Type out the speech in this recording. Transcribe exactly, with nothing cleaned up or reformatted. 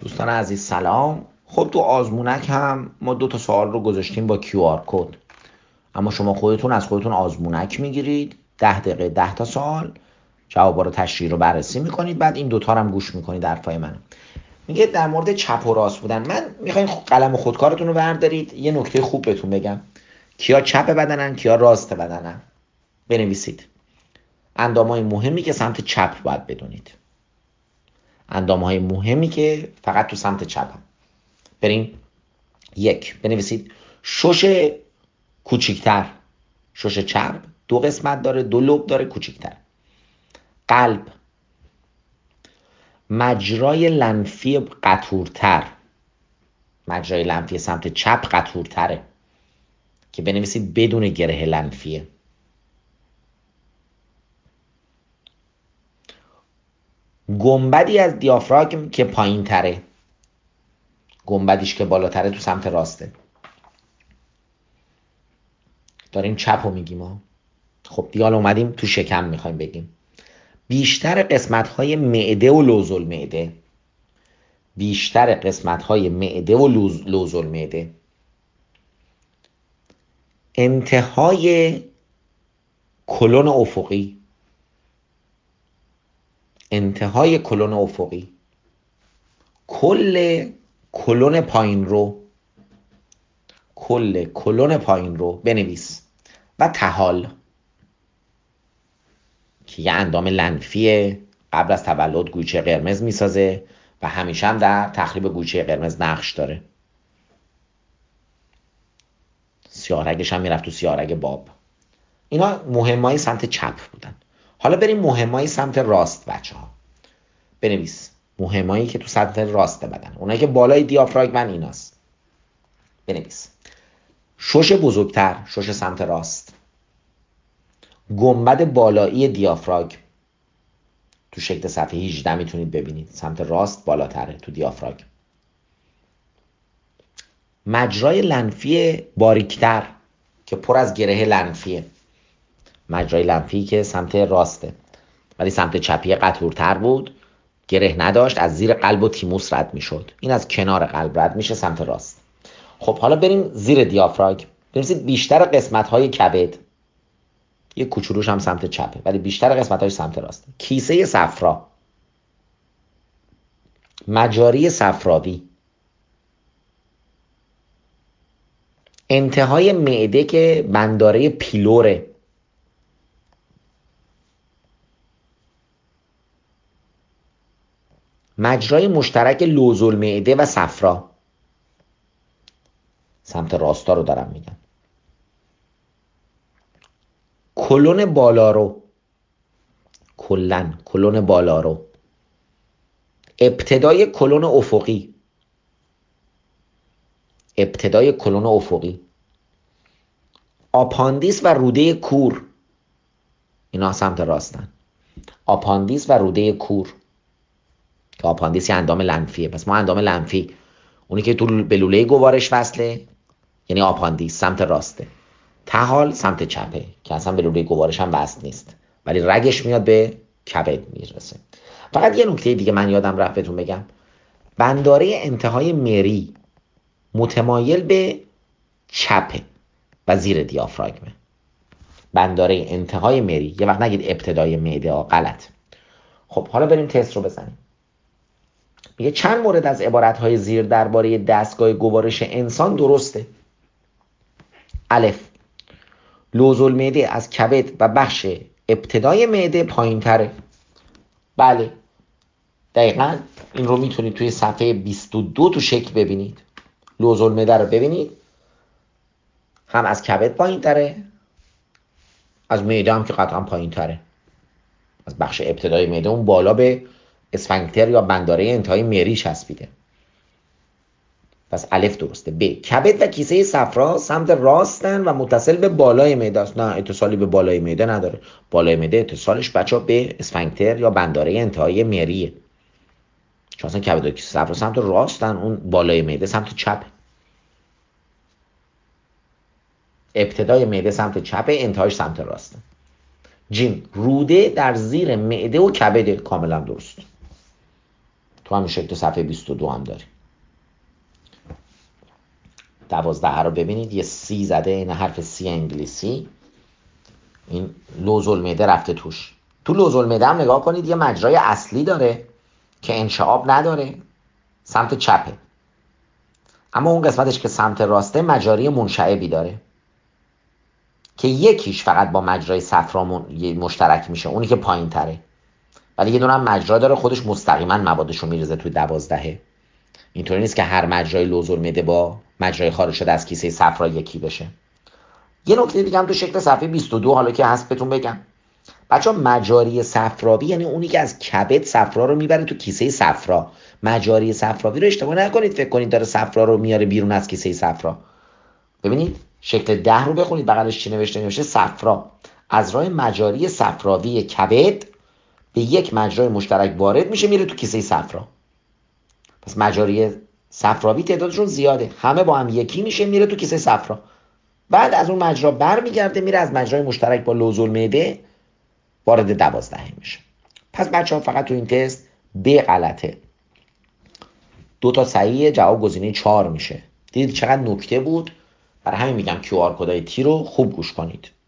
دوستان عزیز سلام. خب تو آزمونک هم ما دو تا سوال رو گذاشتیم با کیو آر کد، اما شما خودتون از خودتون آزمونک میگیرید، ده دقیقه ده تا سوال، جوابا رو تشریح رو بررسی میکنید، بعد این دوتا رو هم گوش میکنید حرفای من. میگه در مورد چپ و راست بودن. من میخواین قلم و خودکارتون رو بردارید، یه نکته خوب بهتون بگم. کیا چپ بدنن کیا راست بدنن بنویسید. اندامهای مهمی که سمت چپ باید بدونید، اندامهای مهمی که فقط تو سمت چپ هم. بریم. یک، بنویسید شش کوچیکتر. شش چپ دو قسمت داره، دو لوب داره کوچیکتر. قلب. مجرای لنفی قطورتر. مجرای لنفی سمت چپ قطورتره که بنویسید بدون گره لنفیه. گنبدی از دیافراگم که پایین تره، گنبدیش که بالاتره تو سمت راسته. داریم چپ رو میگیم ها. خب دیگه حالا اومدیم تو شکم میخوایم بگیم. بیشتر قسمت های معده و لوزالمعده. بیشتر قسمت های معده و لوزالمعده. انتهای کلون افقی. انتهای کلون افقی. کل کلون پایین رو. کل کلون پایین رو بنویس. و تهال که یه اندام لنفیه، قبل از تولد گویچه قرمز میسازه و همیشه هم در تخریب گویچه قرمز نقش داره. سیاهرگش هم میرفت تو سیاهرگ باب. اینا مهمای سمت چپ بودن. حالا بریم مهمای سمت راست بچه ها. بنویس مهمایی که تو سمت راست بدن، اونایی که بالای دیافراگمن ایناست. بنویس شش بزرگتر، شش سمت راست. گنبد بالایی دیافراگم تو شکل صفحه هجده میتونید ببینید، سمت راست بالاتره تو دیافراگم. مجرای لنفی باریکتر که پر از گره لنفیه. مجرای لنفی که سمت راسته ولی سمت چپی قطورتر بود، گره نداشت، از زیر قلب و تیموس رد میشد. این از کنار قلب رد میشه سمت راست. خب حالا بریم زیر دیافراگم. بنویسید بیشتر قسمت های کبد. یه کوچولوش هم سمت چپه ولی بیشتر قسمت های سمت راسته. کیسه صفرا. مجاری صفراوی. انتهای معده که بنداره پیلوره. مجرای مشترک لوزالمعده و صفرا. سمت راستا رو دارم میگم. کلون بالا رو. کلن کلون بالا رو. ابتدای کلون افقی. ابتدای کلون افقی. آپاندیس و روده کور. اینا سمت راستن. آپاندیس و روده کور که آپاندیس یه اندام لنفیه. پس ما اندام لنفی اونی که تو به لوله گوارش وصله یعنی آپاندیس سمت راسته. تهال سمت چپه که اصلا به لوله گوارش هم وصل نیست ولی رگش میاد به کبد میرسه. فقط یه نکته دیگه من یادم رفت بهتون بگم. بنداره انتهای مری متمایل به چپه و زیر دیافراگمه. بنداره انتهای مری. یه وقت نگید ابتدای معده ها، غلط. خب حالا بریم تست رو بزنیم. میگه چند مورد از عبارتهای زیر درباره دستگاه گوارش انسان درسته؟ الف، لوزالمعده از کبد و بخش ابتدای معده پایین تره. بله دقیقا این رو میتونید توی صفحه بیست و دو تو شکل ببینید. لوزالمعده رو ببینید، هم از کبد پایین تره، از معده هم که قطعا پایین تره. از بخش ابتدای معده اون بالا به اسفنکتر یا بنداره انتهای مری چسبیده. پس الف درسته. ب، کبد و کیسه صفرا سمت راستن و متصل به بالای معده است. نه اتصالی به بالای معده نداره. بالای معده اتصالش بچا به اسفنکتر یا بنداره انتهای مریه. چون اصلا کبد و کیسه صفرا سمت راستن، اون بالای معده سمت چپ. ابتدای معده سمت چپ، انتهاش سمت راسته. جیم، روده در زیر معده و کبد. کاملا درست. تو همین شکل صفحه بیست و دو هم داری. دوازده رو ببینید، یه سی زده، این حرف سی انگلیسی، این لوز المعده رفته توش. تو لوز المعده هم نگاه کنید، یه مجرای اصلی داره که انشعاب نداره، سمت چپه، اما اون قسمتش که سمت راسته مجاری منشعبی داره که یکیش فقط با مجرای صفرا مشترک میشه، اونی که پایین تره، ولی یه دونه هم مجرا داره خودش مستقیما موادشو میرزه توی دوازدهه. اینطوری نیست که هر مجرای لوز المعده با مجرای خارج شده از کیسه صفرا یکی بشه. یه نکته دیگه هم تو شکل صفحه بیست و دو حالا که هست بهتون بگم بچه‌ها، مجاری صفراوی یعنی اونی که از کبد صفرا رو میبره تو کیسه صفرا. مجاری صفراوی رو اشتباه نکنید فکر کنید داره صفرا رو میاره بیرون از کیسه صفرا. ببینید شکل ده رو بخونید، بغلش چی نوشته؟ نوشته صفرا از راه مجاری صفراوی کبد به یک مجرای مشترک وارد میشه، میره تو کیسه صفرا. پس مجاری صفراوی تعدادشون زیاده، همه با هم یکی میشه، میره تو کیسه صفرا. بعد از اون مجرا برمیگرده، میره از مجرای مشترک با لوز المعده وارد دوازدهم میشه. پس بچه ها فقط تو این تست ب غلطه، دو تا صحیحه، جواب گزینه چهار میشه. دیدید چقدر نکته بود؟ برای همین میگم کیو آر کدای تی رو خوب گوش کنید.